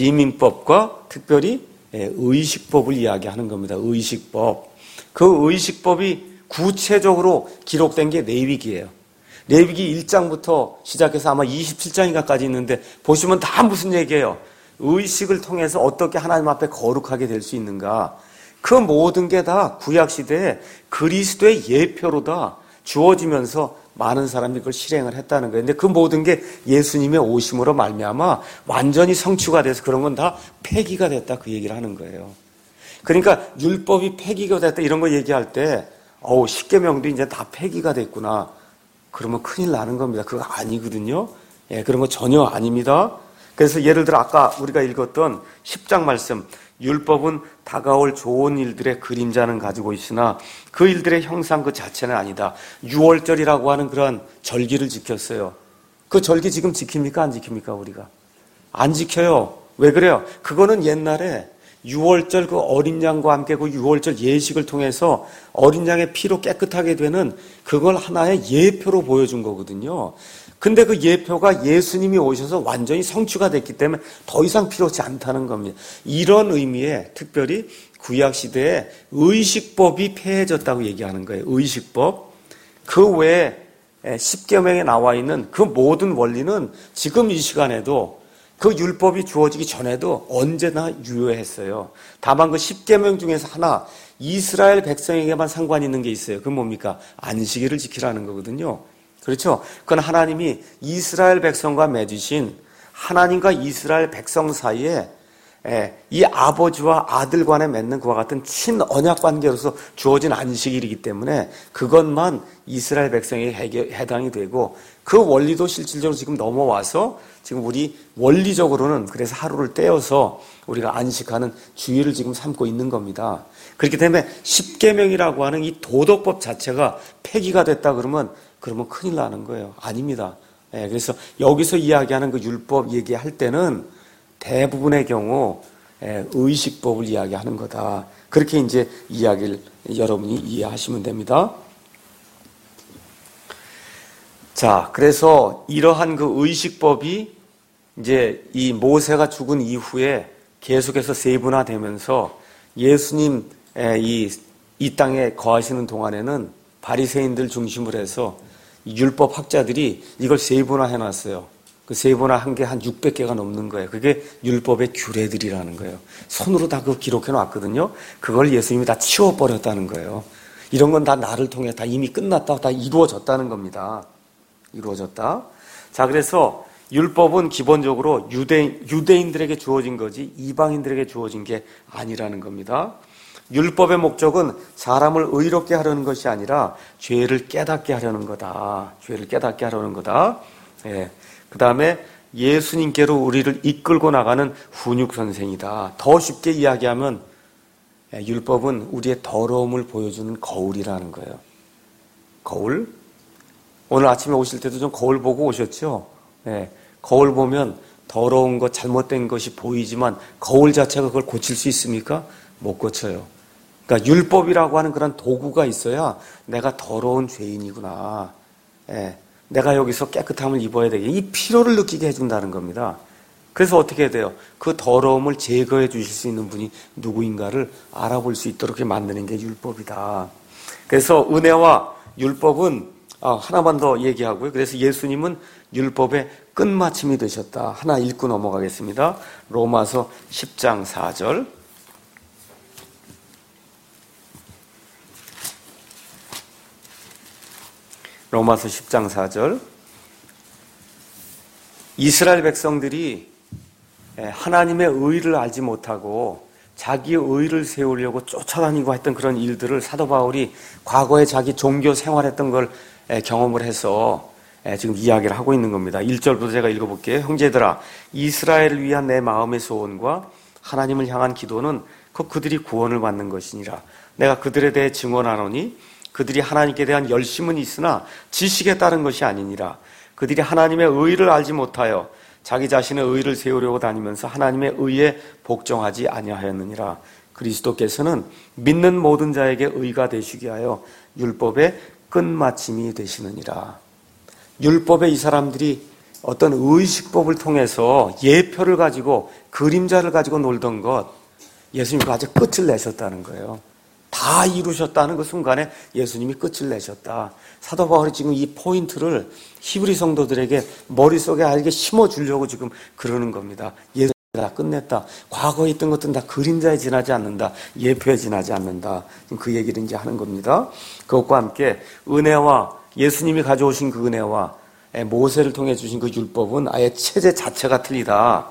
시민법과 특별히 의식법을 이야기하는 겁니다. 의식법. 그 의식법이 구체적으로 기록된 게 레위기예요. 레위기 일 장부터 시작해서 아마 이십칠 장인가까지 있는데 보시면 다 무슨 얘기예요? 의식을 통해서 어떻게 하나님 앞에 거룩하게 될 수 있는가. 그 모든 게 다 구약시대에 그리스도의 예표로 다 주어지면서 많은 사람들이 그걸 실행을 했다는 거예요. 근데 그 모든 게 예수님의 오심으로 말미암아 완전히 성취가 돼서 그런 건 다 폐기가 됐다 그 얘기를 하는 거예요. 그러니까 율법이 폐기가 됐다 이런 거 얘기할 때 어우 십계명도 이제 다 폐기가 됐구나. 그러면 큰일 나는 겁니다. 그거 아니거든요. 예, 그런 거 전혀 아닙니다. 그래서 예를 들어 아까 우리가 읽었던 십 장 말씀 율법은 다가올 좋은 일들의 그림자는 가지고 있으나 그 일들의 형상 그 자체는 아니다. 유월절이라고 하는 그런 절기를 지켰어요. 그 절기 지금 지킵니까? 안 지킵니까? 우리가? 안 지켜요. 왜 그래요? 그거는 옛날에 유월절 그 어린 양과 함께 그 유월절 예식을 통해서 어린 양의 피로 깨끗하게 되는 그걸 하나의 예표로 보여준 거거든요. 근데 그 예표가 예수님이 오셔서 완전히 성취가 됐기 때문에 더 이상 필요치 않다는 겁니다. 이런 의미에 특별히 구약시대에 의식법이 폐해졌다고 얘기하는 거예요. 의식법. 그 외에 십계명에 나와 있는 그 모든 원리는 지금 이 시간에도 그 율법이 주어지기 전에도 언제나 유효했어요. 다만 그 십계명 중에서 하나 이스라엘 백성에게만 상관 있는 게 있어요. 그건 뭡니까? 안식일을 지키라는 거거든요. 그렇죠? 그건 하나님이 이스라엘 백성과 맺으신 하나님과 이스라엘 백성 사이에 이 아버지와 아들 간에 맺는 그와 같은 친언약 관계로서 주어진 안식일이기 때문에 그것만 이스라엘 백성에게 해당이 되고 그 원리도 실질적으로 지금 넘어와서 지금 우리 원리적으로는 그래서 하루를 떼어서 우리가 안식하는 주일을 지금 삼고 있는 겁니다. 그렇기 때문에 십계명이라고 하는 이 도덕법 자체가 폐기가 됐다 그러면 그러면 큰일 나는 거예요. 아닙니다. 예, 그래서 여기서 이야기하는 그 율법 얘기할 때는 대부분의 경우 예, 의식법을 이야기하는 거다. 그렇게 이제 이야기를 여러분이 이해하시면 됩니다. 자, 그래서 이러한 그 의식법이 이제 이 모세가 죽은 이후에 계속해서 세분화되면서 예수님 이, 이 땅에 거하시는 동안에는 바리새인들 중심으로 해서 율법 학자들이 이걸 세분화해 놨어요. 그 세분화 한 게 한 육백 개가 넘는 거예요. 그게 율법의 규례들이라는 거예요. 손으로 다 그거 기록해 놨거든요. 그걸 예수님이 다 치워버렸다는 거예요. 이런 건 다 나를 통해 다 이미 끝났다, 다 이루어졌다는 겁니다. 이루어졌다. 자, 그래서 율법은 기본적으로 유대인, 유대인들에게 주어진 거지 이방인들에게 주어진 게 아니라는 겁니다. 율법의 목적은 사람을 의롭게 하려는 것이 아니라 죄를 깨닫게 하려는 거다. 죄를 깨닫게 하려는 거다. 예. 그 다음에 예수님께로 우리를 이끌고 나가는 훈육선생이다. 더 쉽게 이야기하면 율법은 우리의 더러움을 보여주는 거울이라는 거예요. 거울? 오늘 아침에 오실 때도 좀 거울 보고 오셨죠? 예. 거울 보면 더러운 것, 잘못된 것이 보이지만 거울 자체가 그걸 고칠 수 있습니까? 못 고쳐요. 그러니까 율법이라고 하는 그런 도구가 있어야 내가 더러운 죄인이구나. 예. 내가 여기서 깨끗함을 입어야 되게 이 필요를 느끼게 해준다는 겁니다. 그래서 어떻게 해야 돼요? 그 더러움을 제거해 주실 수 있는 분이 누구인가를 알아볼 수 있도록 만드는 게 율법이다. 그래서 은혜와 율법은 하나만 더 얘기하고요. 그래서 예수님은 율법의 끝마침이 되셨다. 하나 읽고 넘어가겠습니다. 로마서 십 장 사 절. 로마서 십 장 사 절. 이스라엘 백성들이 하나님의 의를 알지 못하고 자기의 의를 세우려고 쫓아다니고 했던 그런 일들을 사도 바울이 과거에 자기 종교 생활했던 걸 경험을 해서 지금 이야기를 하고 있는 겁니다. 일 절부터 제가 읽어볼게요. 형제들아, 이스라엘을 위한 내 마음의 소원과 하나님을 향한 기도는 그 그들이 구원을 받는 것이니라. 내가 그들에 대해 증언하노니 그들이 하나님께 대한 열심은 있으나 지식에 따른 것이 아니니라. 그들이 하나님의 의를 알지 못하여 자기 자신의 의를 세우려고 다니면서 하나님의 의에 복종하지 아니하였느니라. 그리스도께서는 믿는 모든 자에게 의가 되시게 하여 율법의 끝마침이 되시느니라. 율법의 이 사람들이 어떤 의식법을 통해서 예표를 가지고 그림자를 가지고 놀던 것, 예수님이 아주 끝을 내셨다는 거예요. 다 이루셨다는 그 순간에 예수님이 끝을 내셨다. 사도 바울이 지금 이 포인트를 히브리 성도들에게 머릿속에 알게 심어주려고 지금 그러는 겁니다. 예수님이 다 끝냈다. 과거에 있던 것들은 다 그림자에 지나지 않는다. 예표에 지나지 않는다. 지금 그 얘기를 이제 하는 겁니다. 그것과 함께 은혜와 예수님이 가져오신 그 은혜와 모세를 통해 주신 그 율법은 아예 체제 자체가 틀리다.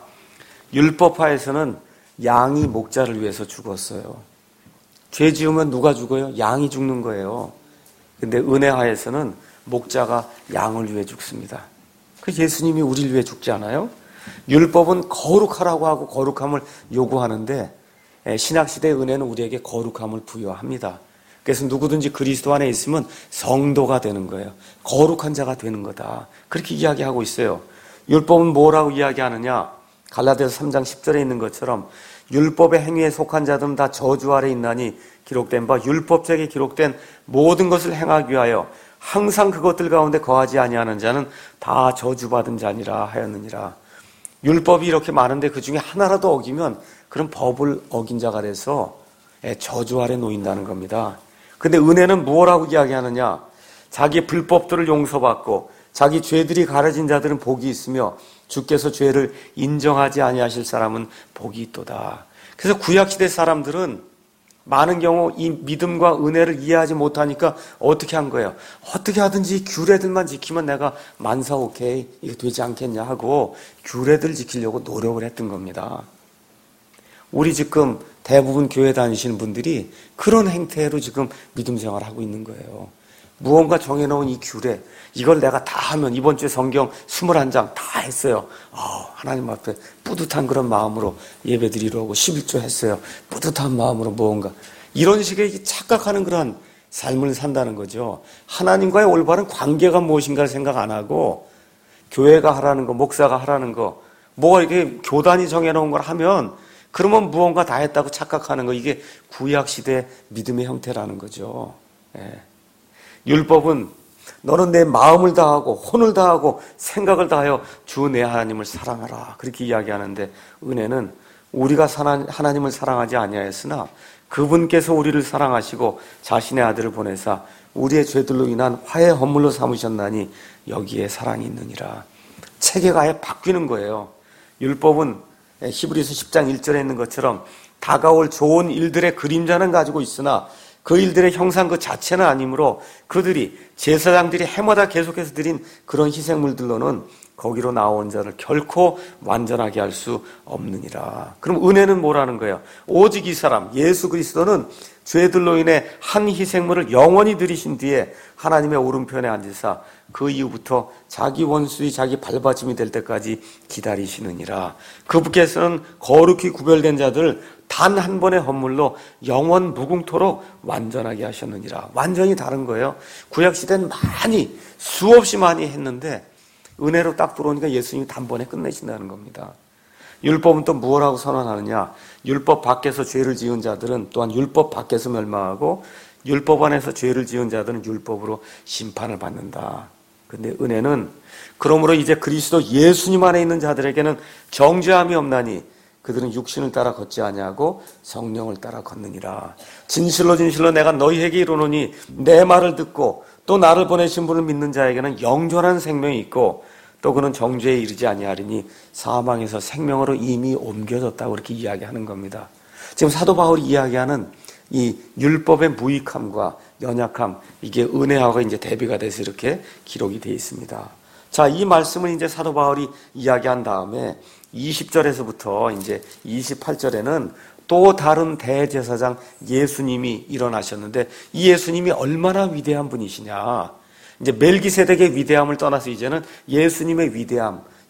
율법화에서는 양이 목자를 위해서 죽었어요. 죄 지으면 누가 죽어요? 양이 죽는 거예요. 근데 은혜하에서는 목자가 양을 위해 죽습니다. 그 예수님이 우리를 위해 죽지 않아요? 율법은 거룩하라고 하고 거룩함을 요구하는데 신약시대의 은혜는 우리에게 거룩함을 부여합니다. 그래서 누구든지 그리스도 안에 있으면 성도가 되는 거예요. 거룩한 자가 되는 거다. 그렇게 이야기하고 있어요. 율법은 뭐라고 이야기하느냐? 갈라디아서 삼 장 십 절에 있는 것처럼 율법의 행위에 속한 자들은 다 저주 아래 있나니 기록된 바 율법책에 기록된 모든 것을 행하기 위하여 항상 그것들 가운데 거하지 아니하는 자는 다 저주받은 자니라 하였느니라. 율법이 이렇게 많은데 그 중에 하나라도 어기면 그런 법을 어긴 자가 돼서 저주 아래 놓인다는 겁니다. 근데 은혜는 무엇라고 이야기하느냐? 자기 불법들을 용서받고 자기 죄들이 가려진 자들은 복이 있으며 주께서 죄를 인정하지 아니하실 사람은 복이 있도다. 그래서 구약시대 사람들은 많은 경우 이 믿음과 은혜를 이해하지 못하니까 어떻게 한 거예요? 어떻게 하든지 규례들만 지키면 내가 만사 오케이 이거 되지 않겠냐 하고 규례들 지키려고 노력을 했던 겁니다. 우리 지금 대부분 교회 다니시는 분들이 그런 행태로 지금 믿음 생활을 하고 있는 거예요. 무언가 정해놓은 이 규례, 이걸 내가 다 하면 이번 주에 성경 이십일 장 다 했어요. 어, 하나님 앞에 뿌듯한 그런 마음으로 예배드리러 오고 십일 조 했어요. 뿌듯한 마음으로 무언가 이런 식의 착각하는 그런 삶을 산다는 거죠. 하나님과의 올바른 관계가 무엇인가를 생각 안 하고 교회가 하라는 거, 목사가 하라는 거, 뭐가 이렇게 교단이 정해놓은 걸 하면 그러면 무언가 다 했다고 착각하는 거, 이게 구약시대 믿음의 형태라는 거죠. 예. 율법은 너는 내 마음을 다하고 혼을 다하고 생각을 다하여 주 내 하나님을 사랑하라 그렇게 이야기하는데, 은혜는 우리가 하나님을 사랑하지 아니하였으나 그분께서 우리를 사랑하시고 자신의 아들을 보내사 우리의 죄들로 인한 화해 헌물로 삼으셨나니 여기에 사랑이 있느니라. 체계가 아예 바뀌는 거예요. 율법은 히브리서 십 장 일 절에 있는 것처럼 다가올 좋은 일들의 그림자는 가지고 있으나 그 일들의 형상 그 자체는 아니므로 그들이 제사장들이 해마다 계속해서 드린 그런 희생물들로는 거기로 나온 자를 결코 완전하게 할 수 없느니라. 그럼 은혜는 뭐라는 거예요? 오직 이 사람 예수 그리스도는 죄들로 인해 한 희생물을 영원히 드리신 뒤에 하나님의 오른편에 앉으사 그 이후부터 자기 원수의 자기 발받침이 될 때까지 기다리시느니라. 그분께서는 거룩히 구별된 자들 단 한 번의 헌물로 영원 무궁토록 완전하게 하셨느니라. 완전히 다른 거예요. 구약시대는 많이 수없이 많이 했는데 은혜로 딱 들어오니까 예수님이 단번에 끝내신다는 겁니다. 율법은 또 무엇라고 선언하느냐? 율법 밖에서 죄를 지은 자들은 또한 율법 밖에서 멸망하고 율법 안에서 죄를 지은 자들은 율법으로 심판을 받는다. 근데 은혜는 그러므로 이제 그리스도 예수님 안에 있는 자들에게는 정죄함이 없나니 그들은 육신을 따라 걷지 아니하고 성령을 따라 걷느니라. 진실로 진실로 내가 너희에게 이르노니 내 말을 듣고 또 나를 보내신 분을 믿는 자에게는 영존한 생명이 있고 또 그는 정죄에 이르지 아니하리니 사망에서 생명으로 이미 옮겨졌다고 그렇게 이야기하는 겁니다. 지금 사도 바울이 이야기하는 이 율법의 무익함과 연약함, 이게 은혜하고 이제 대비가 돼서 이렇게 기록이 되어 있습니다. 자, 이 말씀을 이제 사도 바울이 이야기한 다음에 이십 절에서부터 이제 이십팔 절에는 또 다른 대제사장 예수님이 일어나셨는데 이 예수님이 얼마나 위대한 분이시냐. 이제 멜기세덱의 위대함을 떠나서 이제는 예수님의 위대함,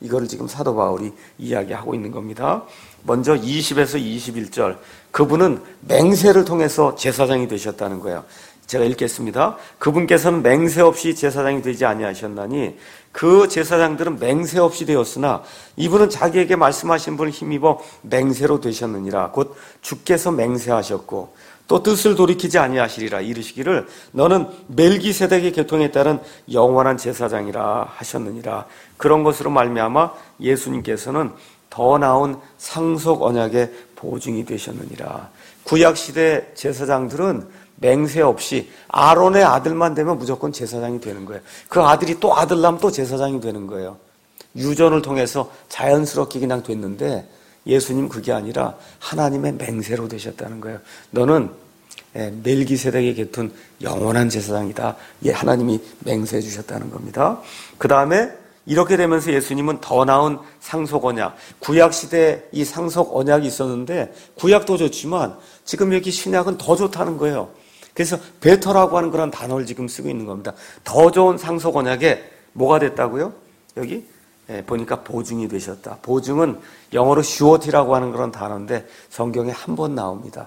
이거를 지금 사도 바울이 이야기하고 있는 겁니다. 먼저 이십에서 이십일 절, 그분은 맹세를 통해서 제사장이 되셨다는 거예요. 제가 읽겠습니다. 그분께서는 맹세 없이 제사장이 되지 아니하셨나니 그 제사장들은 맹세 없이 되었으나 이분은 자기에게 말씀하신 분을 힘입어 맹세로 되셨느니라. 곧 주께서 맹세하셨고 또 뜻을 돌이키지 아니하시리라 이르시기를 너는 멜기세덱의 계통에 따른 영원한 제사장이라 하셨느니라. 그런 것으로 말미암아 예수님께서는 더 나은 상속 언약의 보증이 되셨느니라. 구약시대 제사장들은 맹세 없이 아론의 아들만 되면 무조건 제사장이 되는 거예요. 그 아들이 또 아들 낳으면 또 제사장이 되는 거예요. 유전을 통해서 자연스럽게 그냥 됐는데 예수님 그게 아니라 하나님의 맹세로 되셨다는 거예요. 너는 멜기세덱의 계통 영원한 제사장이다. 예, 하나님이 맹세해 주셨다는 겁니다. 그 다음에 이렇게 되면서 예수님은 더 나은 상속 언약, 구약시대에 이 상속 언약이 있었는데 구약도 좋지만 지금 여기 신약은 더 좋다는 거예요. 그래서 베터라고 하는 그런 단어를 지금 쓰고 있는 겁니다. 더 좋은 상속 언약에 뭐가 됐다고요? 여기 예, 보니까 보증이 되셨다. 보증은 영어로 슈어티라고 하는 그런 단어인데 성경에 한 번 나옵니다.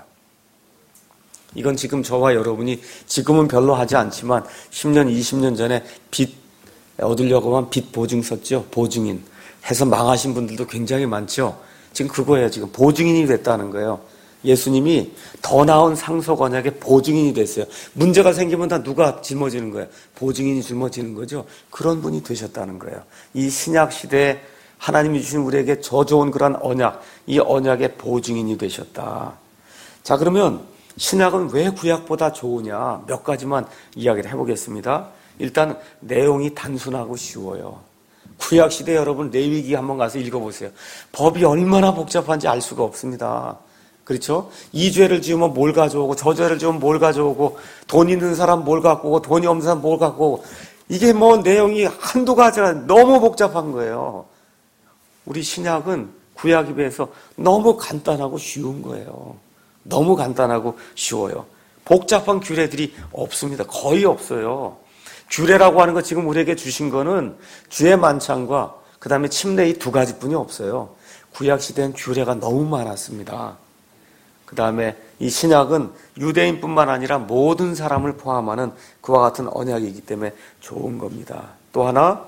이건 지금 저와 여러분이 지금은 별로 하지 않지만 십 년, 이십 년 전에 빚 얻으려고 하면 빚 보증 썼죠. 보증인 해서 망하신 분들도 굉장히 많죠. 지금 그거예요. 지금 보증인이 됐다는 거예요. 예수님이 더 나은 상속 언약의 보증인이 됐어요. 문제가 생기면 다 누가 짊어지는 거예요? 보증인이 짊어지는 거죠. 그런 분이 되셨다는 거예요. 이 신약 시대에 하나님이 주신 우리에게 저 좋은 그런 언약, 이 언약의 보증인이 되셨다. 자, 그러면 신약은 왜 구약보다 좋으냐? 몇 가지만 이야기를 해보겠습니다. 일단 내용이 단순하고 쉬워요. 구약 시대 여러분 레위기 한번 가서 읽어보세요. 법이 얼마나 복잡한지 알 수가 없습니다. 그렇죠? 이 죄를 지으면 뭘 가져오고 저 죄를 지으면 뭘 가져오고 돈 있는 사람 뭘 갖고 오고 돈이 없는 사람 뭘 갖고 오고 이게 뭐 내용이 한두 가지가 너무 복잡한 거예요. 우리 신약은 구약에 비해서 너무 간단하고 쉬운 거예요. 너무 간단하고 쉬워요. 복잡한 규례들이 없습니다. 거의 없어요. 규례라고 하는 거 지금 우리에게 주신 거는 주의 만찬과 그 다음에 침례 이 두 가지뿐이 없어요. 구약 시대엔 규례가 너무 많았습니다. 그 다음에 이 신약은 유대인뿐만 아니라 모든 사람을 포함하는 그와 같은 언약이기 때문에 좋은 겁니다. 또 하나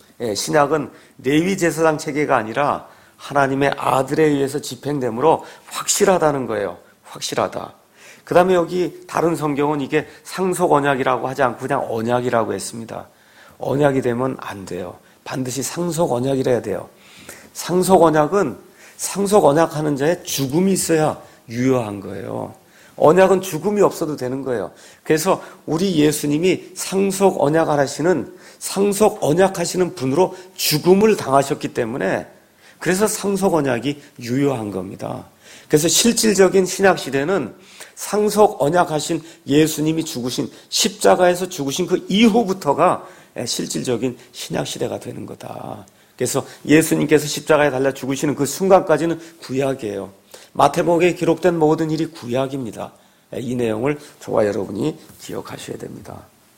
신약은 레위 제사장 체계가 아니라 하나님의 아들에 의해서 집행됨으로 확실하다는 거예요. 확실하다. 그 다음에 여기 다른 성경은 이게 상속 언약이라고 하지 않고 그냥 언약이라고 했습니다. 언약이 되면 안 돼요. 반드시 상속 언약이라 해야 돼요. 상속 언약은 상속 언약하는 자의 죽음이 있어야 유효한 거예요. 언약은 죽음이 없어도 되는 거예요. 그래서 우리 예수님이 상속 언약하시는 상속 언약하시는 분으로 죽음을 당하셨기 때문에 그래서 상속 언약이 유효한 겁니다. 그래서 실질적인 신약 시대는 상속 언약하신 예수님이 죽으신 십자가에서 죽으신 그 이후부터가 실질적인 신약 시대가 되는 거다. 그래서 예수님께서 십자가에 달려 죽으시는 그 순간까지는 구약이에요. 마태복음에 기록된 모든 일이 구약입니다. 이 내용을 저와 여러분이 기억하셔야 됩니다.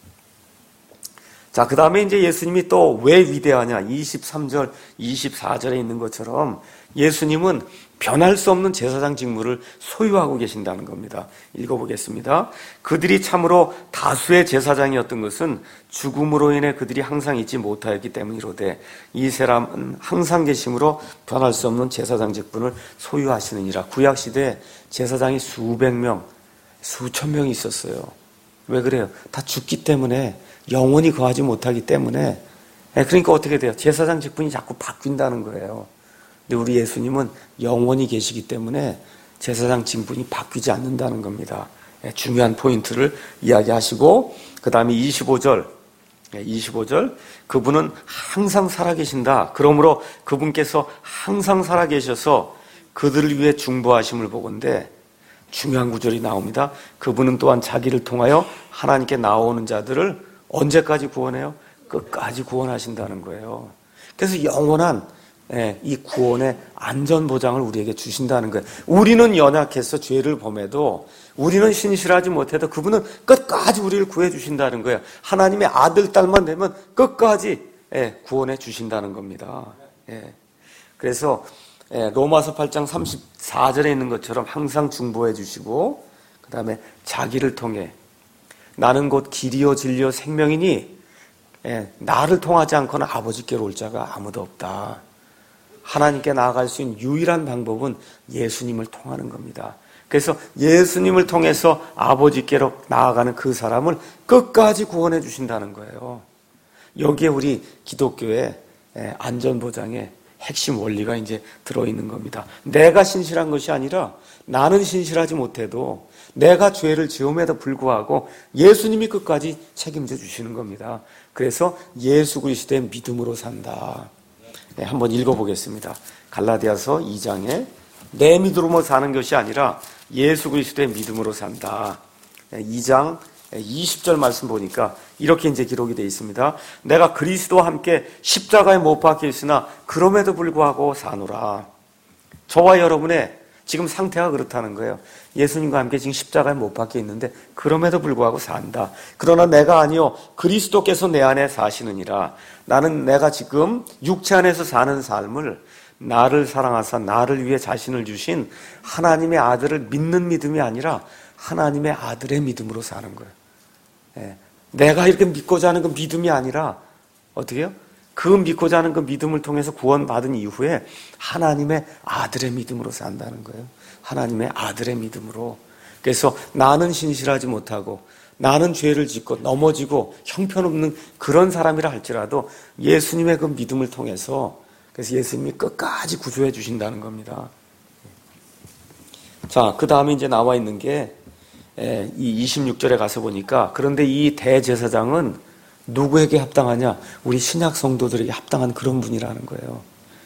자, 그 다음에 이제 예수님이 또 왜 위대하냐? 이십삼 절, 이십사 절에 있는 것처럼 예수님은 변할 수 없는 제사장 직무를 소유하고 계신다는 겁니다. 읽어보겠습니다. 그들이 참으로 다수의 제사장이었던 것은 죽음으로 인해 그들이 항상 있지 못하였기 때문이로되 이 사람은 항상 계심으로 변할 수 없는 제사장 직분을 소유하시느니라. 구약시대에 제사장이 수백 명, 수천 명이 있었어요. 왜 그래요? 다 죽기 때문에 영원히 거하지 못하기 때문에 그러니까 어떻게 돼요? 제사장 직분이 자꾸 바뀐다는 거예요. 근데 우리 예수님은 영원히 계시기 때문에 제사장 직분이 바뀌지 않는다는 겁니다. 중요한 포인트를 이야기하시고 그 다음에 이십오 절 이십오 절 그분은 항상 살아계신다. 그러므로 그분께서 항상 살아계셔서 그들을 위해 중보하심을 보건대 중요한 구절이 나옵니다. 그분은 또한 자기를 통하여 하나님께 나오는 자들을 언제까지 구원해요? 끝까지 구원하신다는 거예요. 그래서 영원한 이 구원의 안전보장을 우리에게 주신다는 거예요. 우리는 연약해서 죄를 범해도 우리는 신실하지 못해도 그분은 끝까지 우리를 구해 주신다는 거예요. 하나님의 아들, 딸만 되면 끝까지 구원해 주신다는 겁니다. 예. 그래서 예, 로마서 팔 장 삼십사 절에 있는 것처럼 항상 중보해 주시고 그 다음에 자기를 통해 나는 곧 길이요 진리요 생명이니 예, 나를 통하지 않고는 아버지께로 올 자가 아무도 없다. 하나님께 나아갈 수 있는 유일한 방법은 예수님을 통하는 겁니다. 그래서 예수님을 통해서 아버지께로 나아가는 그 사람을 끝까지 구원해 주신다는 거예요. 여기에 우리 기독교의 안전보장의 핵심 원리가 이제 들어있는 겁니다. 내가 신실한 것이 아니라 나는 신실하지 못해도 내가 죄를 지음에도 불구하고 예수님이 끝까지 책임져 주시는 겁니다. 그래서 예수 그리스도의 믿음으로 산다. 네, 한번 읽어보겠습니다. 갈라디아서 이 장에 내 믿음으로 사는 것이 아니라 예수 그리스도의 믿음으로 산다. 이 장 이십 절 말씀 보니까 이렇게 이제 기록이 되어 있습니다. 내가 그리스도와 함께 십자가에 못 박혀 있으나 그럼에도 불구하고 사노라. 저와 여러분의 지금 상태가 그렇다는 거예요. 예수님과 함께 지금 십자가에 못 박혀 있는데 그럼에도 불구하고 산다. 그러나 내가 아니요 그리스도께서 내 안에 사시느니라. 나는 내가 지금 육체 안에서 사는 삶을 나를 사랑하사 나를 위해 자신을 주신 하나님의 아들을 믿는 믿음이 아니라 하나님의 아들의 믿음으로 사는 거예요. 예. 내가 이렇게 믿고자 하는 그 믿음이 아니라 어떻게 해요? 그 믿고자 하는 그 믿음을 통해서 구원받은 이후에 하나님의 아들의 믿음으로 산다는 거예요. 하나님의 아들의 믿음으로. 그래서 나는 신실하지 못하고 나는 죄를 짓고 넘어지고 형편없는 그런 사람이라 할지라도 예수님의 그 믿음을 통해서 그래서 예수님이 끝까지 구조해 주신다는 겁니다. 자, 그 다음에 이제 나와 있는 게 이 이십육 절에 가서 보니까 그런데 이 대제사장은 누구에게 합당하냐? 우리 신약 성도들에게 합당한 그런 분이라는 거예요.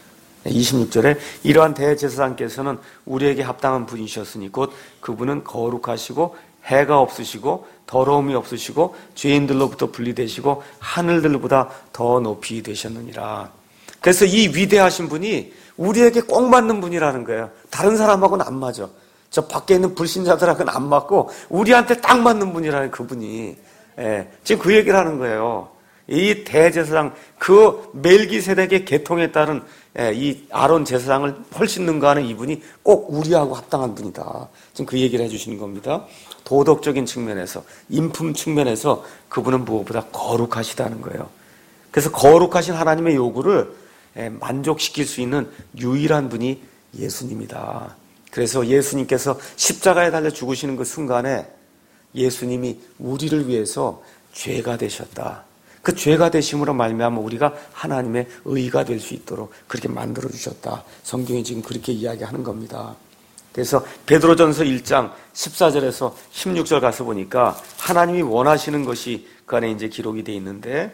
이십육 절에 이러한 대제사장께서는 우리에게 합당한 분이셨으니 곧 그분은 거룩하시고 해가 없으시고 더러움이 없으시고 죄인들로부터 분리되시고 하늘들보다 더 높이 되셨느니라. 그래서 이 위대하신 분이 우리에게 꼭 맞는 분이라는 거예요. 다른 사람하고는 안 맞아. 저 밖에 있는 불신자들하고는 안 맞고 우리한테 딱 맞는 분이라는 그분이. 예, 지금 그 얘기를 하는 거예요. 이 대제사장, 그 멜기세덱의 계통에 따른 예, 이 아론 제사장을 훨씬 능가하는 이분이 꼭 우리하고 합당한 분이다. 지금 그 얘기를 해주시는 겁니다. 도덕적인 측면에서, 인품 측면에서 그분은 무엇보다 거룩하시다는 거예요. 그래서 거룩하신 하나님의 요구를 예, 만족시킬 수 있는 유일한 분이 예수님이다. 그래서 예수님께서 십자가에 달려 죽으시는 그 순간에 예수님이 우리를 위해서 죄가 되셨다. 그 죄가 되심으로 말미암아 우리가 하나님의 의가 될 수 있도록 그렇게 만들어 주셨다. 성경이 지금 그렇게 이야기하는 겁니다. 그래서 베드로전서 일 장 십사 절에서 십육 절 가서 보니까 하나님이 원하시는 것이 그 안에 이제 기록이 되어 있는데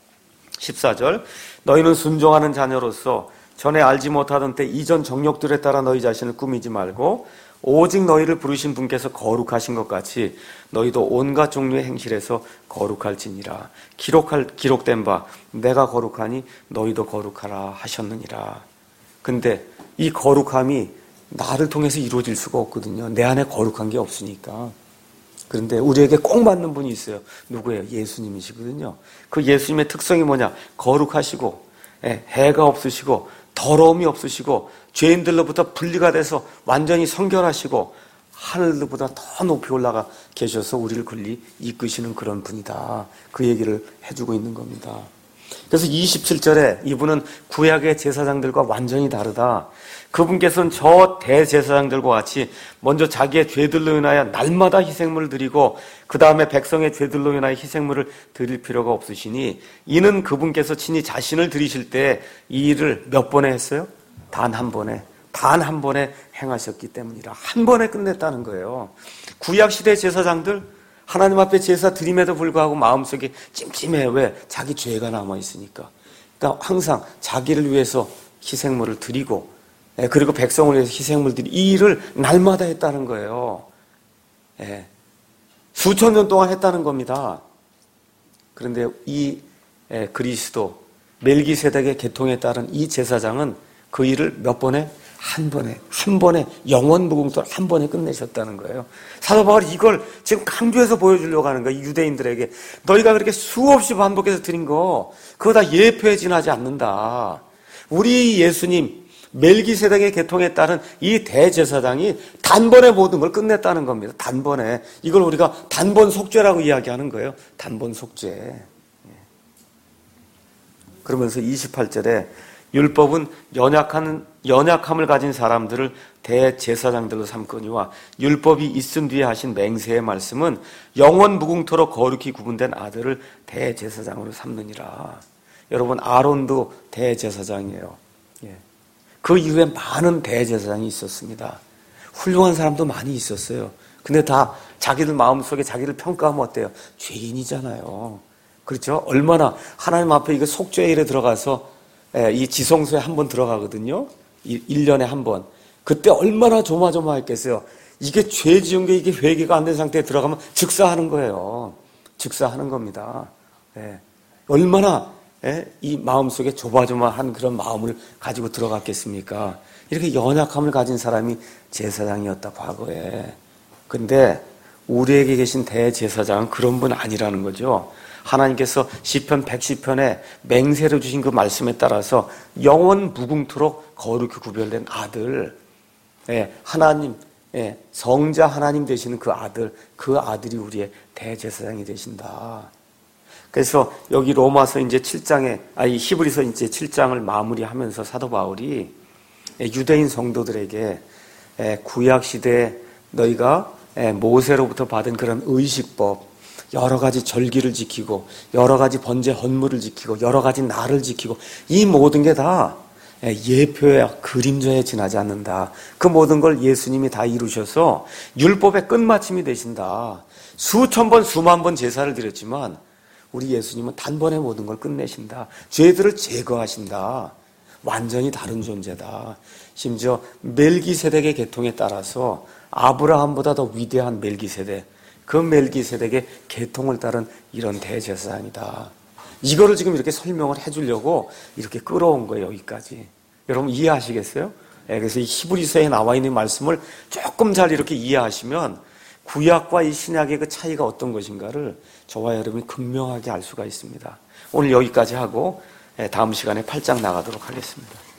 십사 절 너희는 순종하는 자녀로서 전에 알지 못하던 때 이전 정욕들에 따라 너희 자신을 꾸미지 말고 오직 너희를 부르신 분께서 거룩하신 것 같이 너희도 온갖 종류의 행실에서 거룩할지니라. 기록할, 기록된 바 내가 거룩하니 너희도 거룩하라 하셨느니라. 근데 이 거룩함이 나를 통해서 이루어질 수가 없거든요. 내 안에 거룩한 게 없으니까. 그런데 우리에게 꼭 맞는 분이 있어요. 누구예요? 예수님이시거든요. 그 예수님의 특성이 뭐냐? 거룩하시고 해가 없으시고 더러움이 없으시고 죄인들로부터 분리가 돼서 완전히 성결하시고 하늘보다 더 높이 올라가 계셔서 우리를 권리 이끄시는 그런 분이다. 그 얘기를 해주고 있는 겁니다. 그래서 이십칠 절에 이분은 구약의 제사장들과 완전히 다르다. 그분께서는 저 대제사장들과 같이 먼저 자기의 죄들로 인하여 날마다 희생물을 드리고 그 다음에 백성의 죄들로 인하여 희생물을 드릴 필요가 없으시니 이는 그분께서 친히 자신을 드리실 때 이 일을 몇 번에 했어요? 단 한 번에. 단 한 번에 행하셨기 때문이라. 한 번에 끝냈다는 거예요. 구약시대 제사장들 하나님 앞에 제사 드림에도 불구하고 마음속에 찜찜해. 왜? 자기 죄가 남아있으니까. 그러니까 항상 자기를 위해서 희생물을 드리고 그리고 백성을 위해서 희생물 드리고 이 일을 날마다 했다는 거예요. 예. 수천 년 동안 했다는 겁니다. 그런데 이 예, 그리스도 멜기세덱의 계통에 따른 이 제사장은 그 일을 몇 번에? 한 번에, 한 번에 영원 무궁토록 한 번에 끝내셨다는 거예요. 사도 바울이 이걸 지금 강조해서 보여주려고 하는 거예요. 유대인들에게. 너희가 그렇게 수없이 반복해서 드린 거 그거 다 예표에 지나지 않는다. 우리 예수님 멜기세덱의 계통에 따른 이 대제사장이 단번에 모든 걸 끝냈다는 겁니다. 단번에. 이걸 우리가 단번 속죄라고 이야기하는 거예요. 단번 속죄. 그러면서 이십팔 절에 율법은 연약한, 연약함을 가진 사람들을 대제사장들로 삼거니와 율법이 있은 뒤에 하신 맹세의 말씀은 영원 무궁토록 거룩히 구분된 아들을 대제사장으로 삼느니라. 여러분, 아론도 대제사장이에요. 예. 그 이후에 많은 대제사장이 있었습니다. 훌륭한 사람도 많이 있었어요. 근데 다 자기들 마음속에 자기를 평가하면 어때요? 죄인이잖아요. 그렇죠? 얼마나 하나님 앞에 이거 속죄의 일에 들어가서 이 지성소에 한 번 들어가거든요. 일 년에 한 번. 그때 얼마나 조마조마했겠어요. 이게 죄 지은 게 이게 회개가 안 된 상태에 들어가면 즉사하는 거예요. 즉사하는 겁니다. 예. 얼마나 예? 이 마음속에 조마조마한 그런 마음을 가지고 들어갔겠습니까? 이렇게 연약함을 가진 사람이 제사장이었다, 과거에. 근데 우리에게 계신 대제사장은 그런 분 아니라는 거죠. 하나님께서 시편 백십 편에 맹세를 주신 그 말씀에 따라서 영원 무궁토록 거룩히 구별된 아들, 예, 하나님, 예, 성자 하나님 되시는 그 아들, 그 아들이 우리의 대제사장이 되신다. 그래서 여기 로마서 이제 칠 장에, 아니 히브리서 이제 칠 장을 마무리하면서 사도 바울이 유대인 성도들에게 구약 시대에 너희가 모세로부터 받은 그런 의식법, 여러 가지 절기를 지키고 여러 가지 번제 헌물을 지키고 여러 가지 날을 지키고 이 모든 게 다 예표야 그림자에 지나지 않는다. 그 모든 걸 예수님이 다 이루셔서 율법의 끝마침이 되신다. 수천 번 수만 번 제사를 드렸지만 우리 예수님은 단번에 모든 걸 끝내신다. 죄들을 제거하신다. 완전히 다른 존재다. 심지어 멜기세덱의 계통에 따라서 아브라함보다 더 위대한 멜기세덱, 그 멜기세덱의 계통을 따른 이런 대제사장이다. 이거를 지금 이렇게 설명을 해주려고 이렇게 끌어온 거예요, 여기까지. 여러분 이해하시겠어요? 네, 그래서 이 히브리서에 나와 있는 말씀을 조금 잘 이렇게 이해하시면 구약과 이 신약의 그 차이가 어떤 것인가를 저와 여러분이 극명하게 알 수가 있습니다. 오늘 여기까지 하고 다음 시간에 팔 장 나가도록 하겠습니다.